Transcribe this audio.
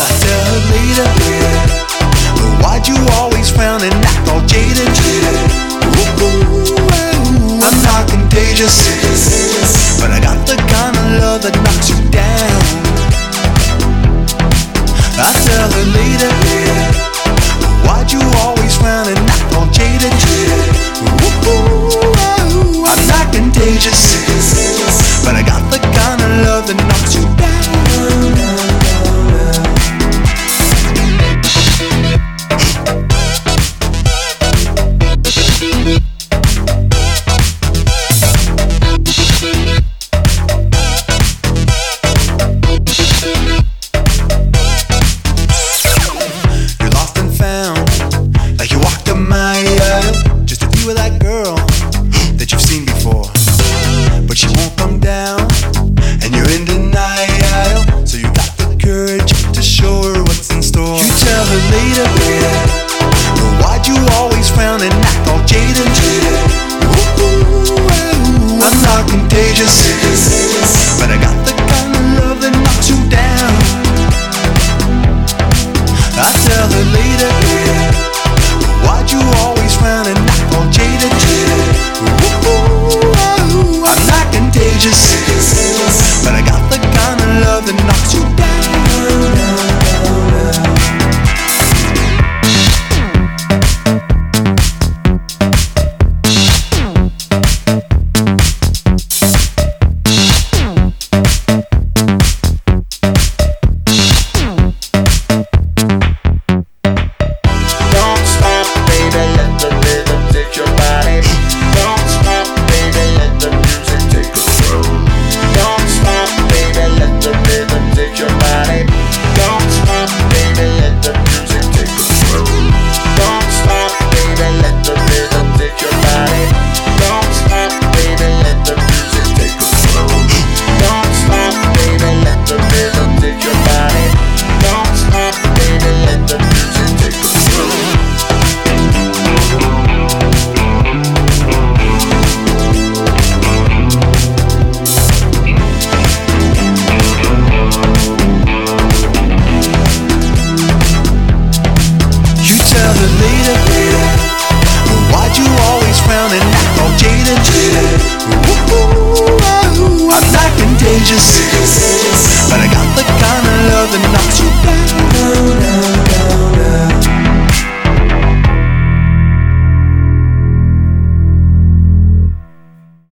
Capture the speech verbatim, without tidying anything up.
I tell her later, but why'd you always frown and act all jaded? Ooh, I'm not contagious, but I got the kind of love that knocks you down. I tell her later, why'd you always frown and act all jaded? Ooh, I'm not contagious, but I got the kind of love that knocks you down. You're lost and found, like you walked a mile just to be with that girl that you've seen before, but she won't come down, and you're in denial. So you got the courage to show her what's in store. You tell her later,